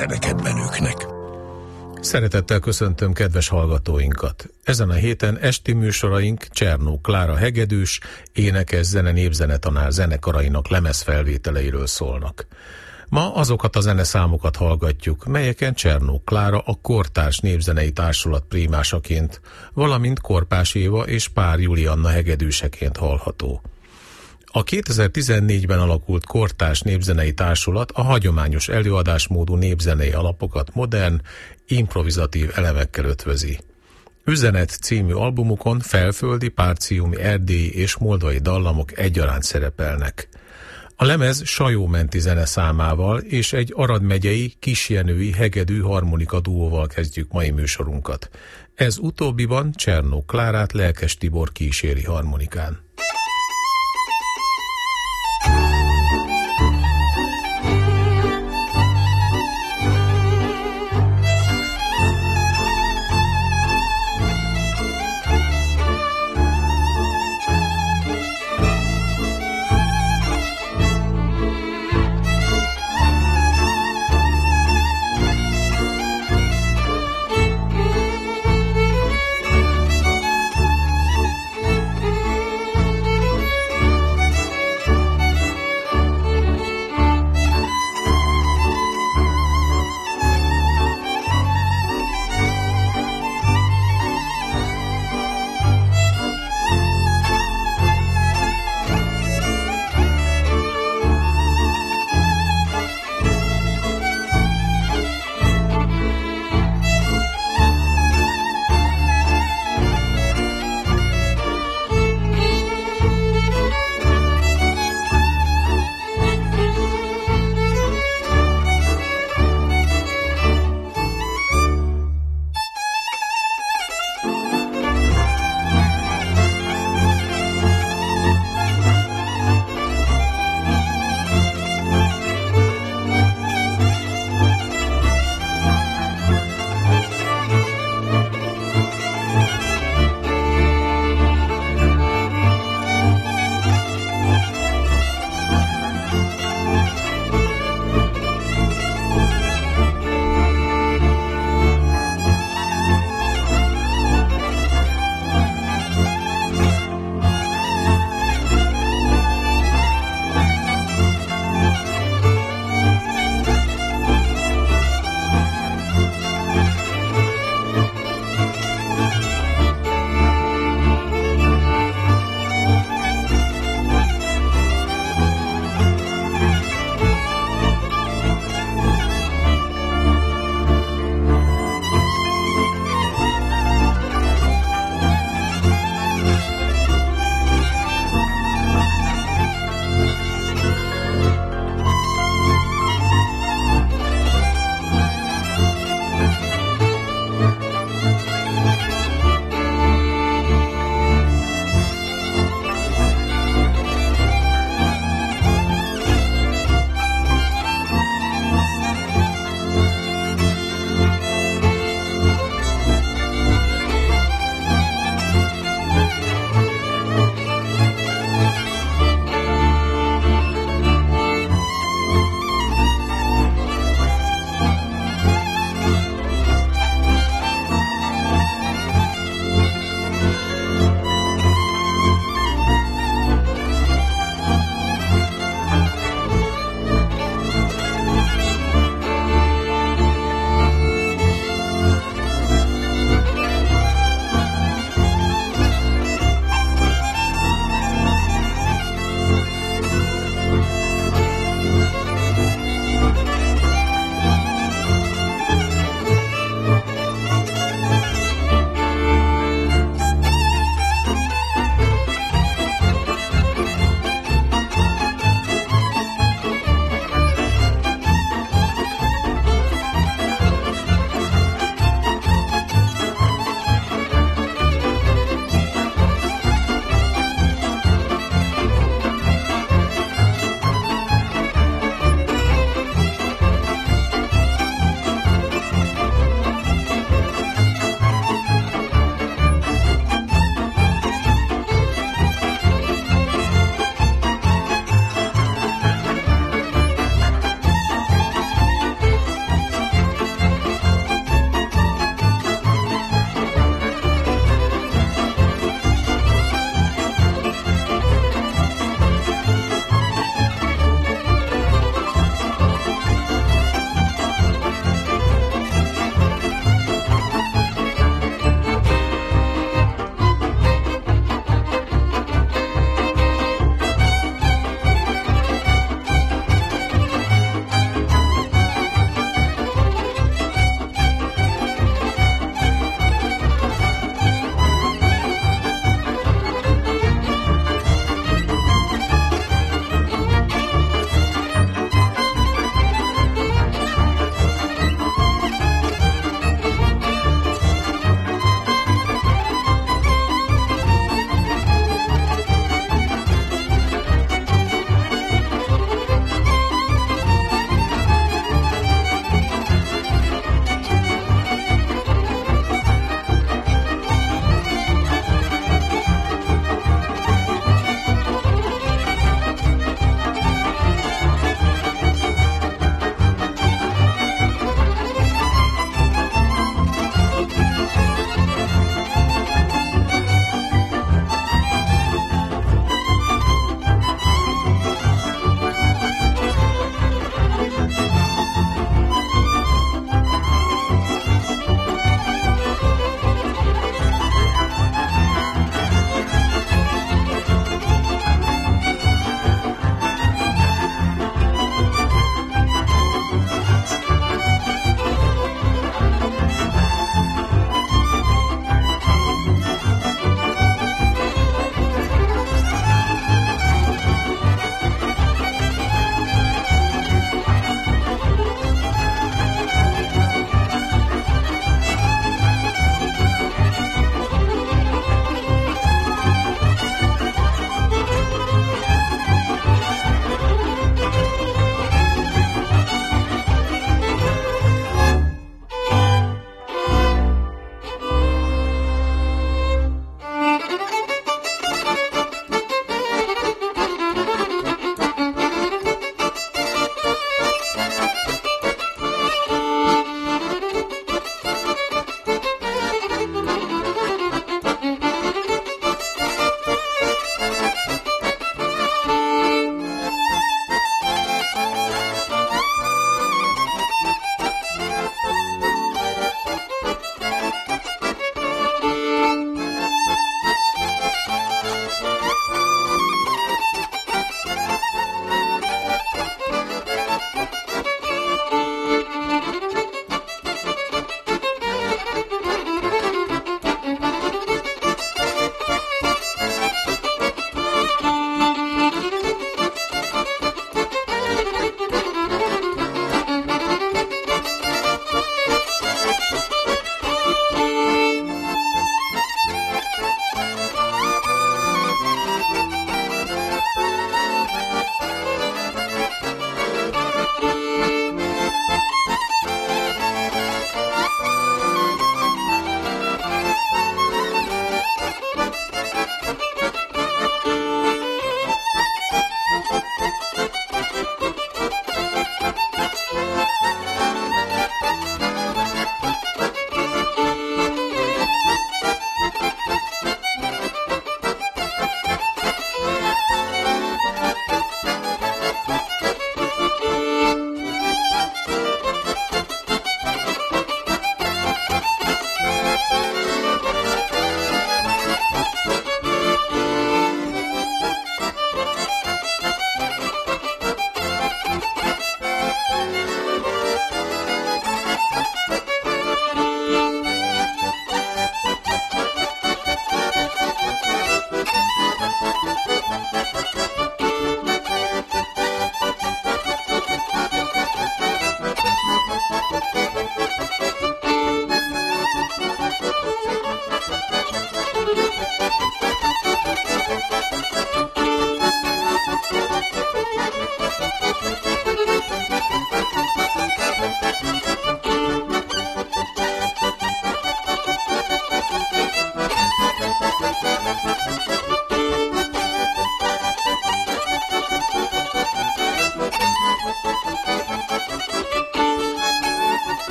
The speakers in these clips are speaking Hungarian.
zenekedvelőknek. Szeretettel köszöntöm kedves hallgatóinkat. Ezen a héten esti műsoraink Csernó Klára hegedűs, énekes népzenetanár zenekarainak lemezfelvételeiről szólnak. Ma azokat a zeneszámokat hallgatjuk, melyeken Csernó Klára a Kortárs Népzenei Társulat prímásaként, valamint Korpás Éva és Pár Julianna hegedűseként hallható. A 2014-ben alakult Kortárs Népzenei Társulat a hagyományos előadásmódú népzenei alapokat modern, improvizatív elemekkel ötvözi. Üzenet című albumukon felföldi, párciumi, erdélyi és moldvai dallamok egyaránt szerepelnek. A lemez sajómenti zeneszámával és egy Arad megyei, kisjenői hegedű harmonika duóval kezdjük mai műsorunkat. Ez utóbbiban Csernó Klárát Lelkes Tibor kíséri harmonikán.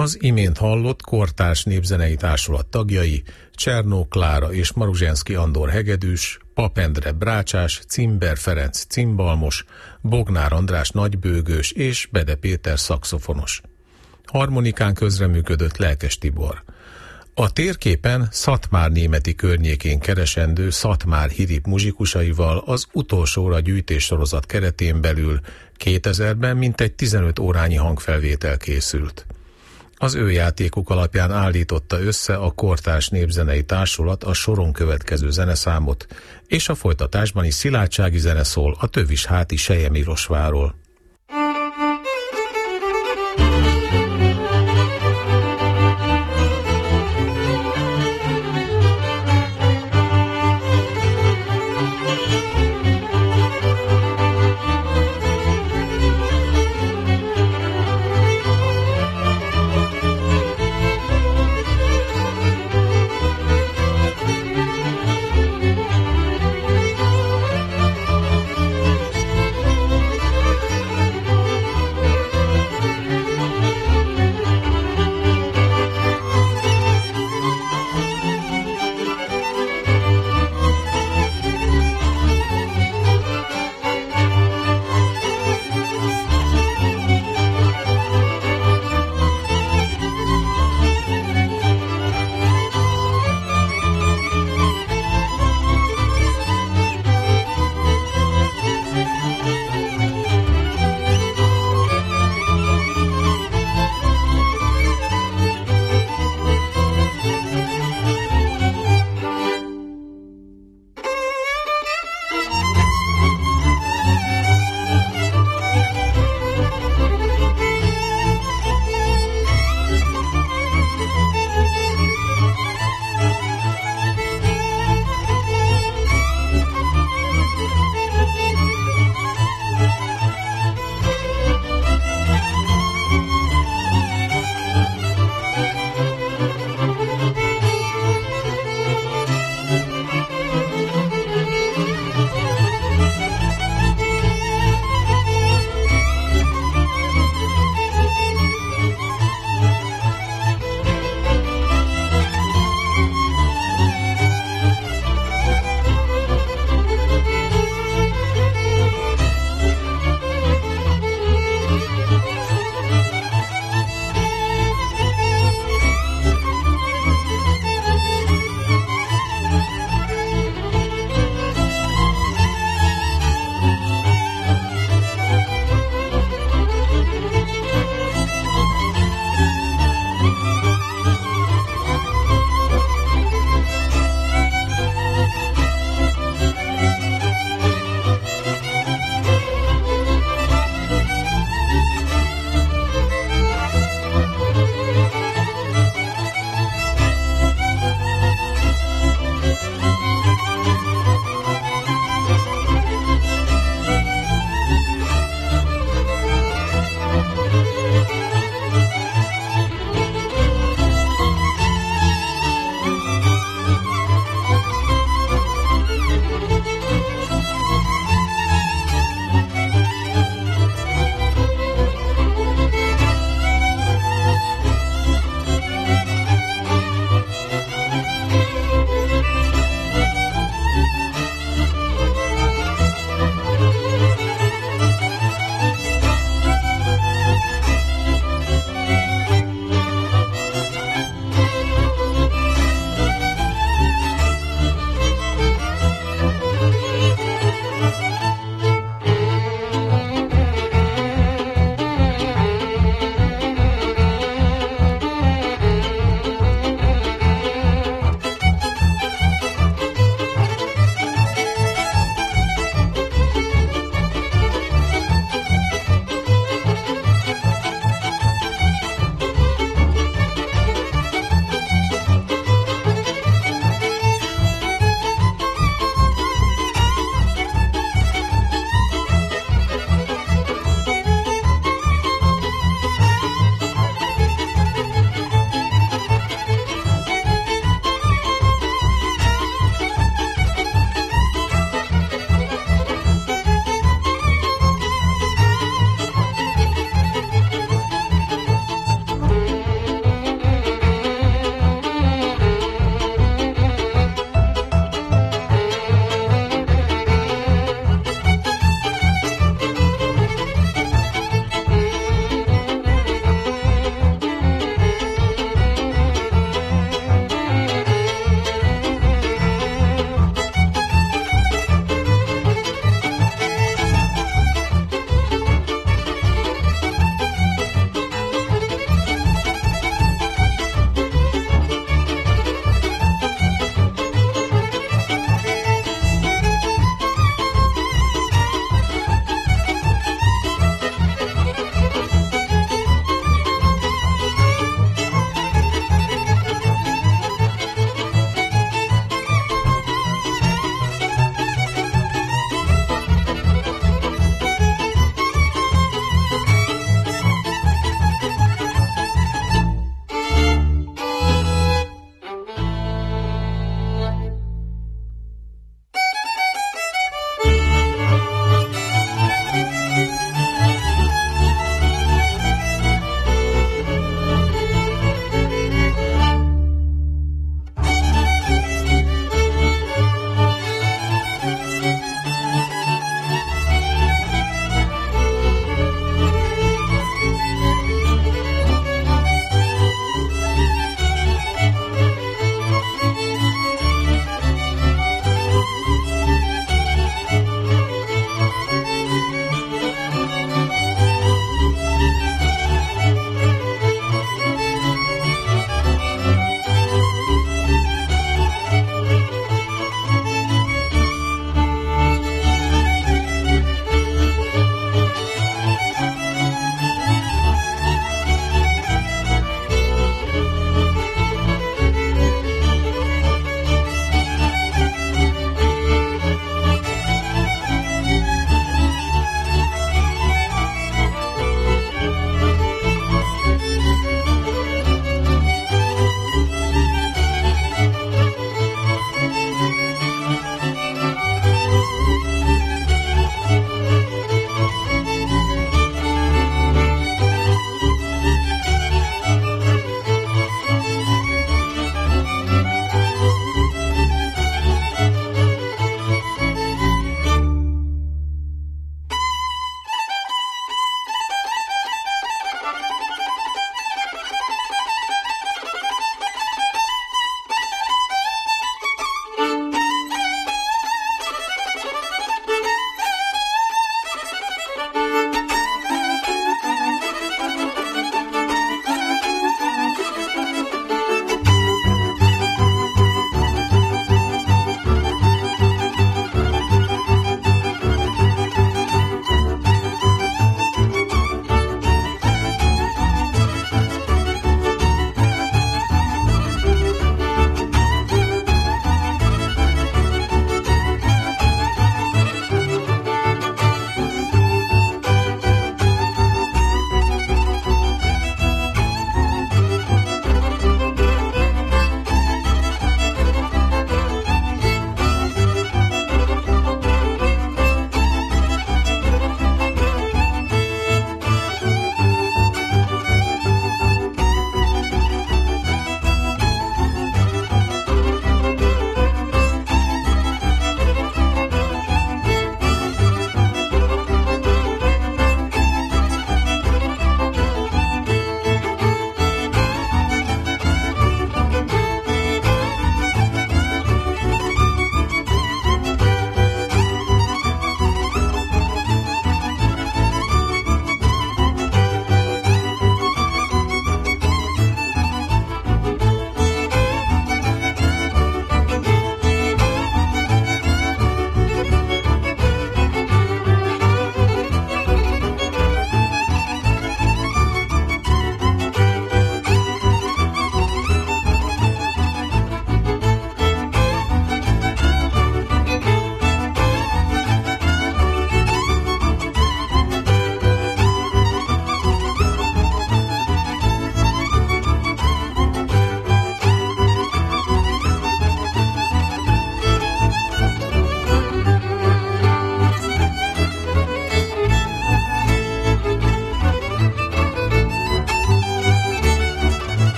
Az imént hallott kortárs népzenei társulat tagjai Csernó Klára és Maruzsenszky Andor hegedűs, Pap Endre brácsás, Cimber Ferenc cimbalmos, Bognár András nagybőgős és Bede Péter szaxofonos. Harmonikán közreműködött Lelkes Tibor. A térképen Szatmár németi környékén keresendő Szatmár Hirip muzsikusaival az utolsóra gyűjtéssorozat keretén belül 2000-ben mintegy 15 órányi hangfelvétel készült. Az ő játékuk alapján állította össze a Kortárs Népzenei Társulat a soron következő zeneszámot, és a folytatásban is szilárdsági zene szól a Tövisháti Selyemírosváról.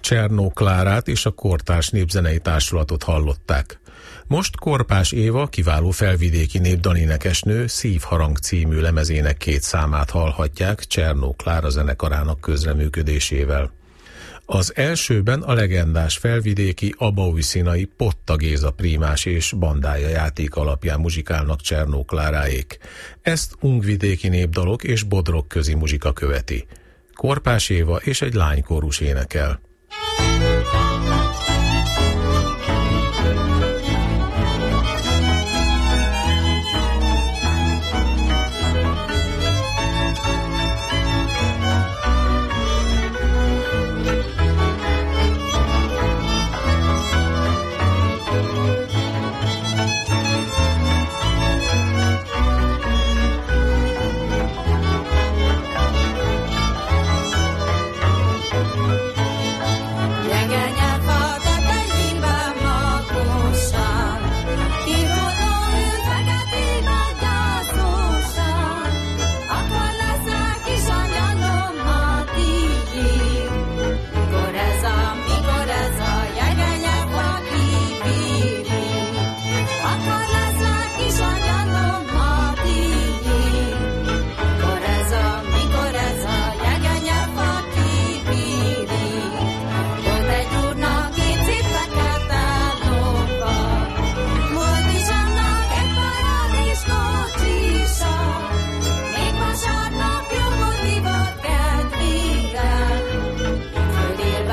Csernó Klárát és a Kortárs Népzenei Társulatot hallották. Most Korpás Éva, kiváló felvidéki népdalénekesnő Szívharang című lemezének 2 számát hallhatják Csernó Klára zenekarának közreműködésével. Az elsőben a legendás felvidéki abaújszínai Potta Géza prímás és bandája játék alapján muzsikálnak Csernó Kláráék. Ezt ungvidéki népdalok és bodrog közi muzsika követi. Korpás Éva és egy lánykórus énekel.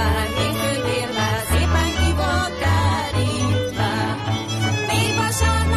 Vasárnap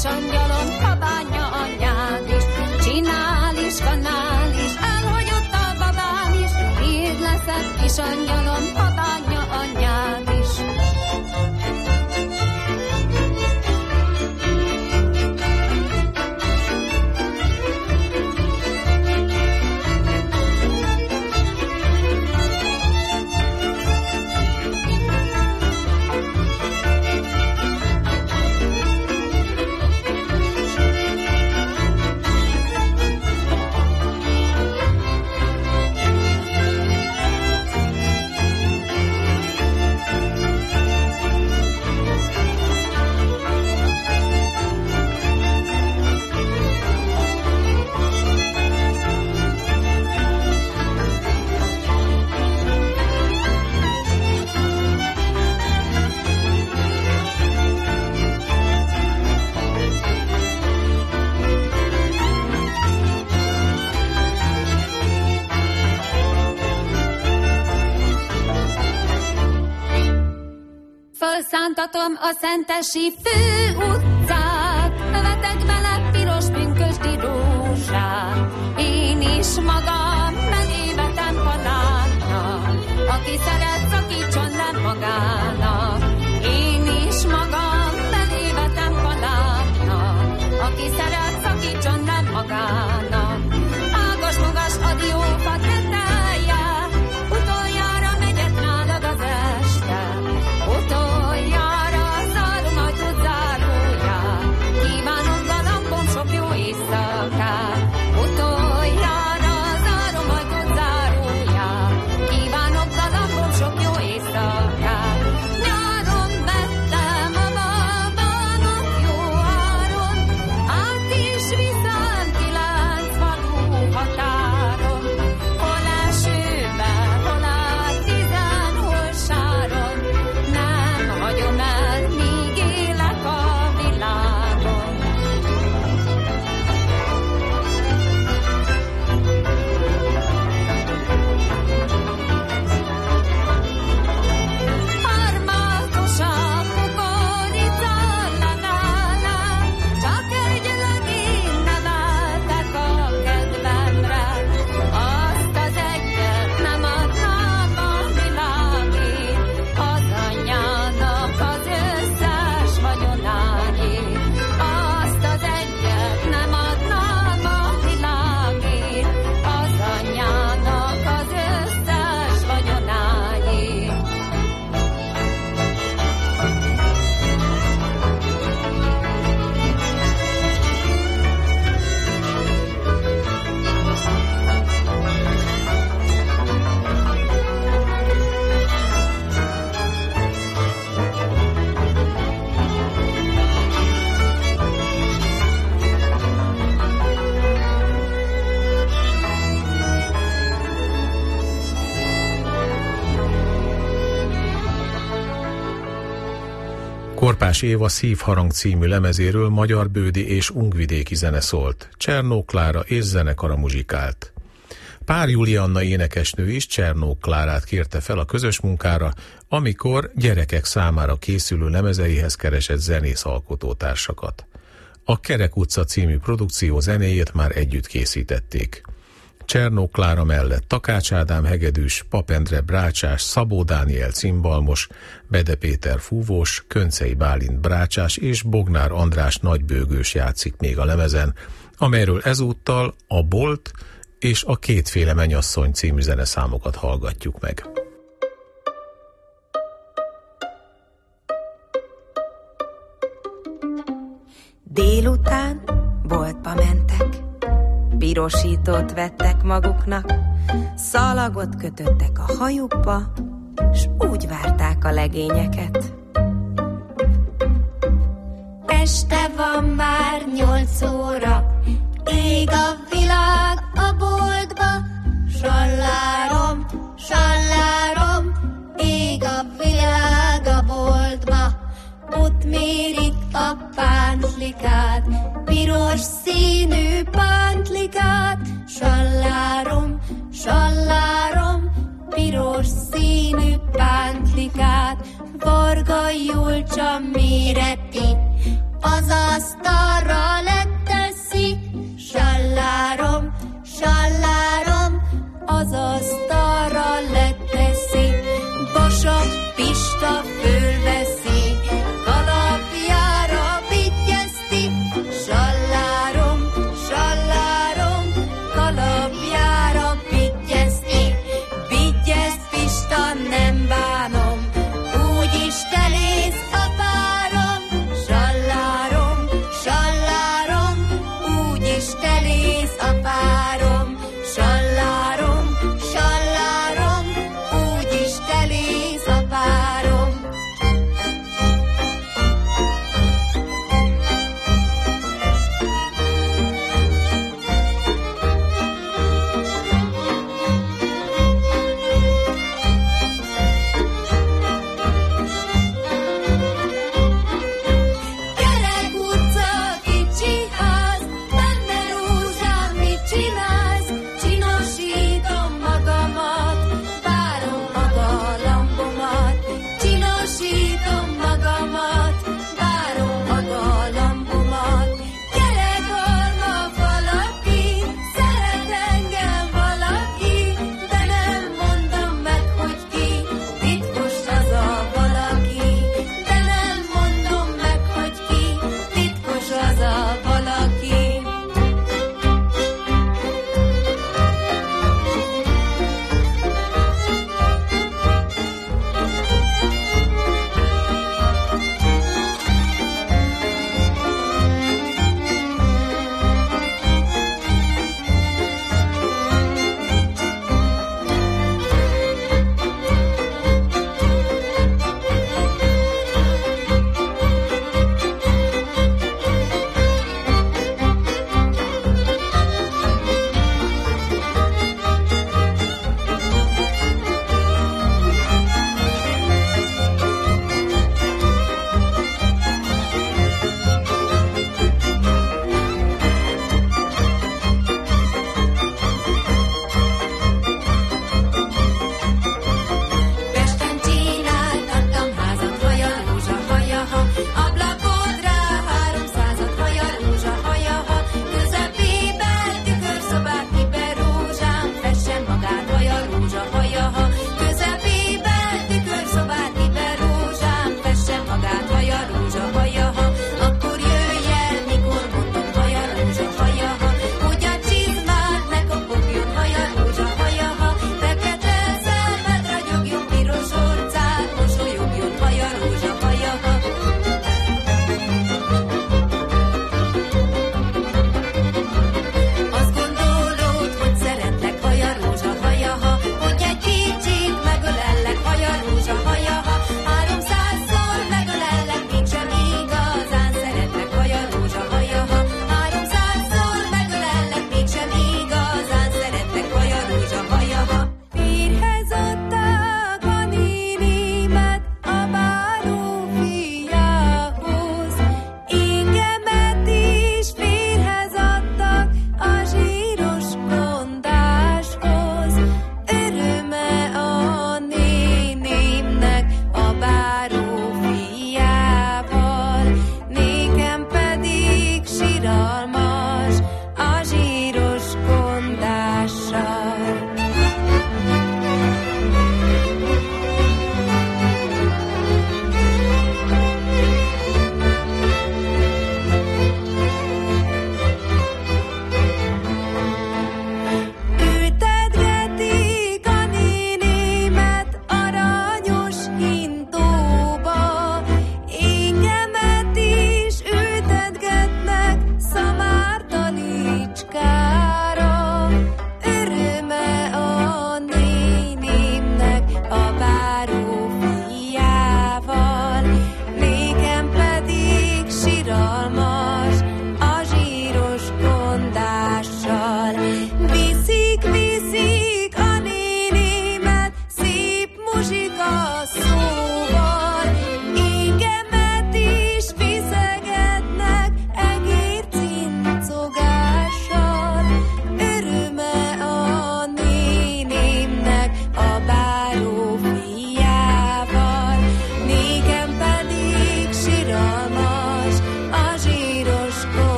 kis angyalom, kabánya anyád is, csinál is, kanál is, elhagyott a babám is, így leszek kis angyalom, kabánya anyád is. Fölszántatom a Szentesi főutcát, vetek bele piros pünkösdi rózsát. Én is magam mellé vetem padárnak, aki szeret, szakítson le magának. Én is magam mellé vetem padárnak, aki szeret, szakítson le magának. Ágas-magas adiófa tetelje, utoljára megyek nálad az este. Utoljára zárom ajtót záróját, kívánom galambom sok jó éjszakát. Utoljára zárom ajtót záróját, kívánom galambom sok jó éjszakát. Nyáron vettem a babának jó áron, át is viszem 9 falu határon. Hol esőben, hol átvizen, hol sáron, nem hagyom el, míg élek a világon. Harmatosabb kukorica, la-la-la, csak egy legény neveltek a kedvemre. Azt az egyet nem adnám a világért, az anyának az összes vagyonáért. Azt az egyet nem adnám a világért, az anyának az összes vagyonáért. Korpás Éva Szívharang című lemezéről Magyarbődi és ungvidéki zene szólt. Csernó Klára és zenekara muzsikált. Pár Julianna énekesnő is Csernó Klárát kérte fel a közös munkára, amikor gyerekek számára készülő lemezeihez keresett zenész alkotótársakat. A Kerek utca című produkció zenéjét már együtt készítették. Csernó Klára mellett Takács Ádám hegedűs, Pap Endre brácsás, Szabó Dániel cimbalmos, Bede Péter fúvós, Köncei Bálint brácsás és Bognár András nagybőgős játszik még a lemezen, amelyről ezúttal a Bolt és a Kétféle mennyasszony című zeneszámokat hallgatjuk meg. Délután boltba mentek, pirosítót vettek maguknak, szalagot kötöttek a hajukba, s úgy várták a legényeket. Este van már 8 óra, ég a világ a boltba, sallárom, sallárom, ég a világ a boltba. Ott mérik a pántlikát, piros színű pántlikát, sallárom, sallárom, piros színű pántlikát. Varga Julcsa méreti az asztal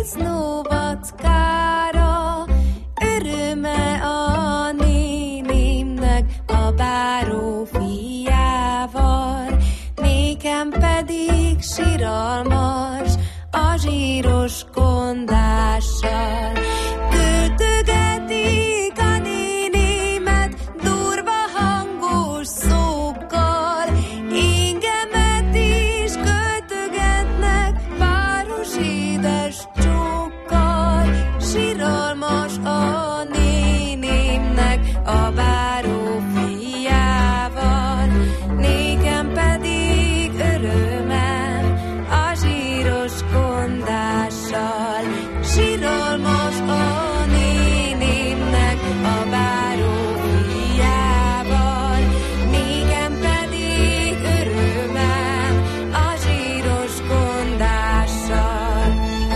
disznóvackára, öröme a nénimnek a báró fiával, nékem pedig siralmas a zsíros kondással. Költögetik a nénimet durva hangos szókkal, engemet is költögetnek páros édes csókkal. Siralmas a nénimnek a báró fiával, nékem pedig örömem a zsíros kondással. Siralmas a nénimnek a báró fiával, nékem pedig örömem a zsíros kondással.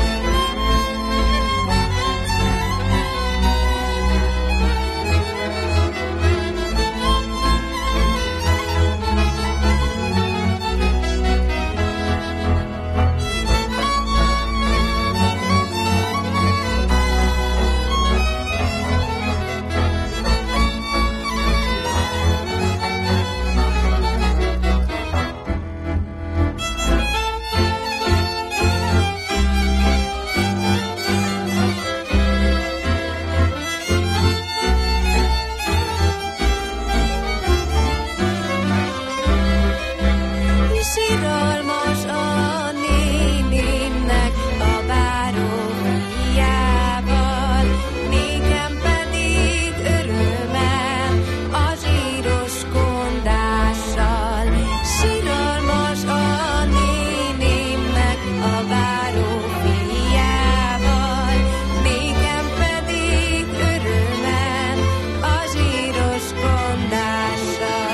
Siralmas a nénimnek a báró fiával, nékem pedig örömem a zsíros kondással. Siralmas a nénimnek a báró fiával, nékem pedig örömem a zsíros kondással.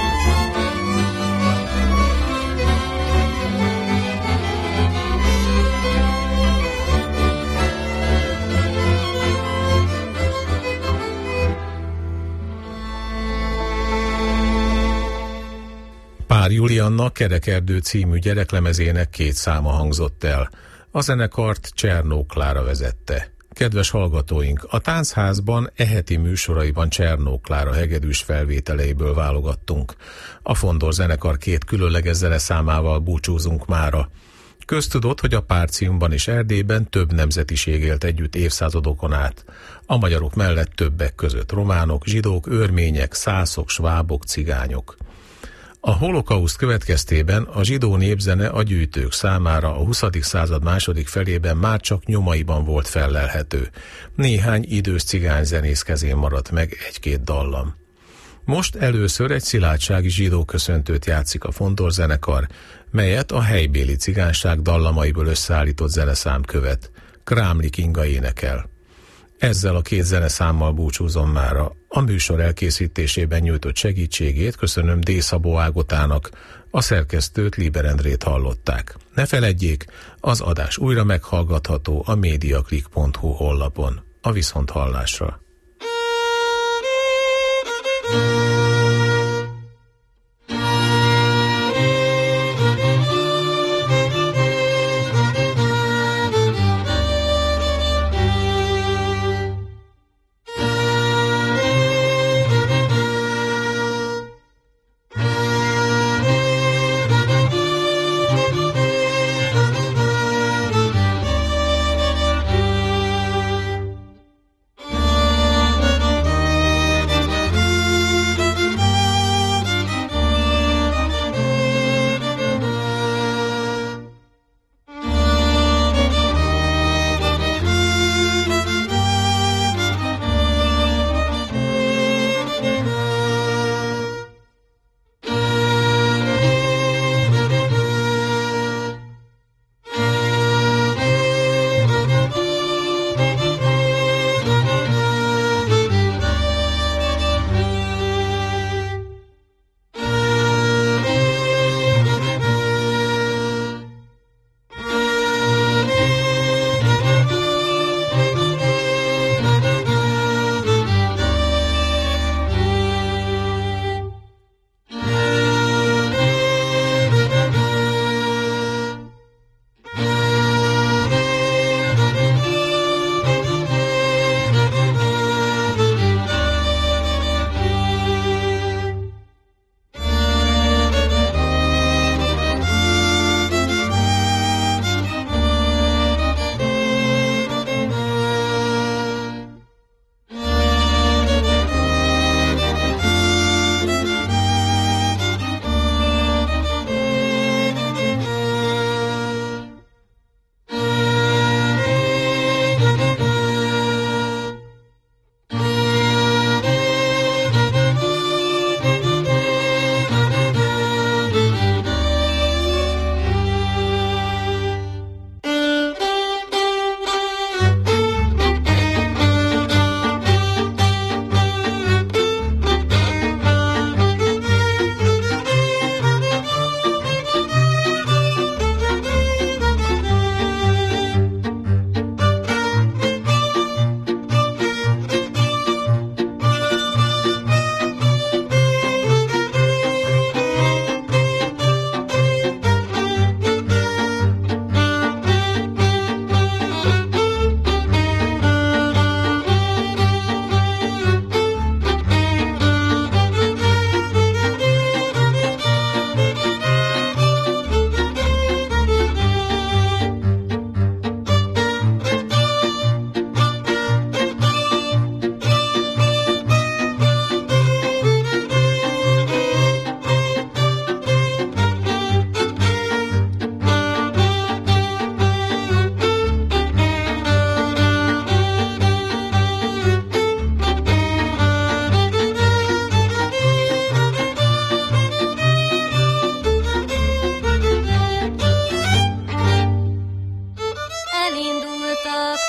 Pár Julianna Kerekerdő című gyereklemezének 2 száma hangzott el. A zenekart Csernó Klára vezette. Kedves hallgatóink, a Táncházban heti műsoraiban Csernó Klára hegedűs felvételeiből válogattunk. A Fondor zenekar 2 különleges zeneszámával búcsúzunk mára. Köztudott, hogy a Párciumban és Erdélyben több nemzetiség élt együtt évszázadokon át. A magyarok mellett többek között románok, zsidók, örmények, szászok, svábok, cigányok. A holokauszt következtében a zsidó népzene a gyűjtők számára a 20. század második felében már csak nyomaiban volt fellelhető. Néhány idős cigányzenész kezén maradt meg 1-2 dallam. Most először egy szilágysági zsidó köszöntőt játszik a Fondor zenekar, melyet a helybéli cigányság dallamaiból összeállított zeneszám követ. Krámli Kinga énekel. Ezzel a 2 zeneszámmal búcsúzom mára. A műsor elkészítésében nyújtott segítségét köszönöm D. Szabó Ágotának, a szerkesztőt Liber Endrét hallották. Ne feledjék, az adás újra meghallgatható a mediaclick.hu honlapon. A viszonthallásra.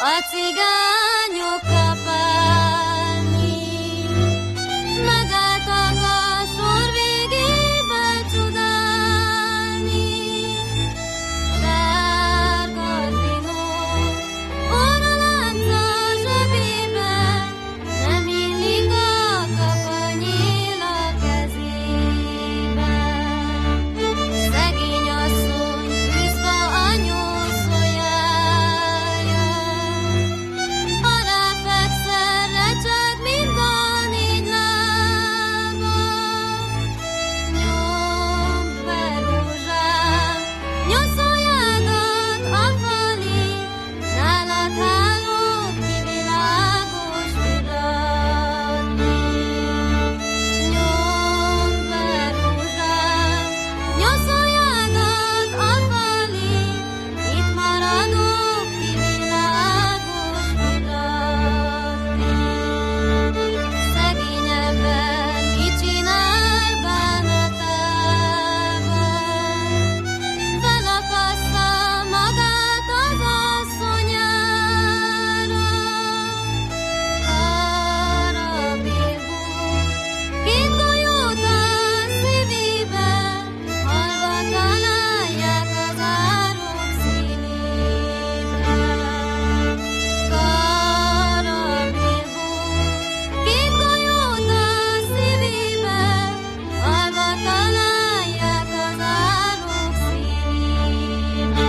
a cigányok kapálni. Megálltak a sor végébe csodálni. Sárga zsinó, orralánca zsebében, nem illik a kapanyél a kezében. Szegény asszony tűzfa a nyúlszójája, aláfekszel recseg mind a négy lába. Nyomd be rózsám, nyoszoljádat a fali, nálad hálók ki világos tudatni. Nyomd be rózsám, nyoszoljádat a fali, itt maradok ki világos tudatni. Szegény ember mit csinál bánatában? Felakaszta magát az asszonyára. Karabilbú, két golyót a szívébe, halva találják az árok színébe. Karabilbú, két golyót a szívébe, halva találják az árok színébe.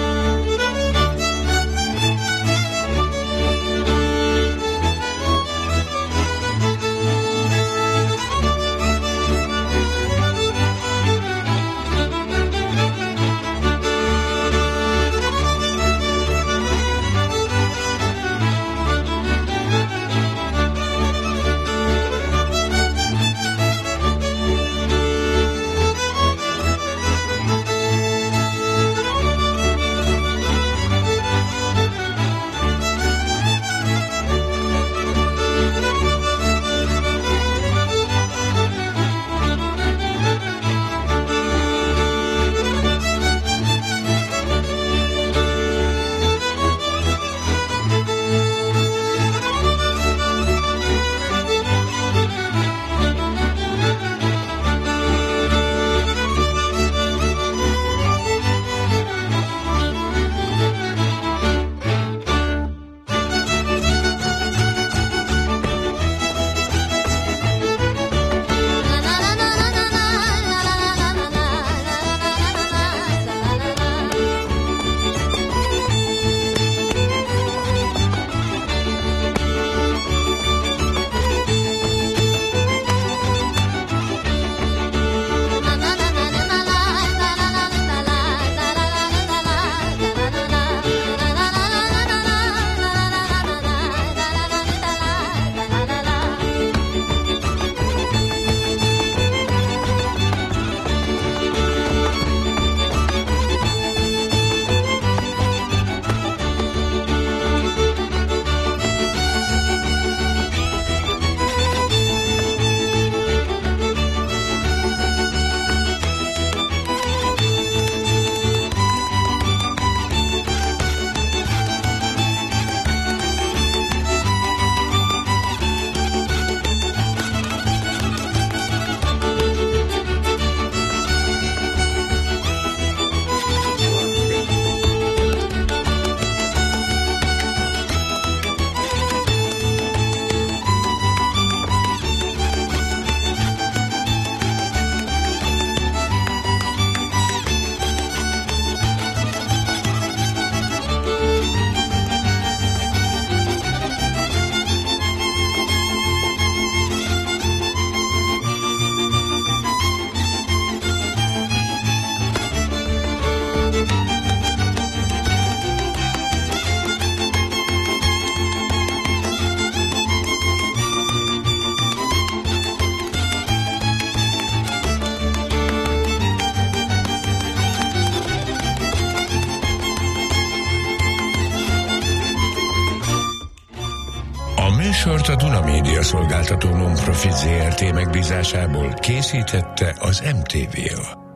műsort a Duna Média szolgáltató non-profit ZRT megbízásából készítette az MTV-a.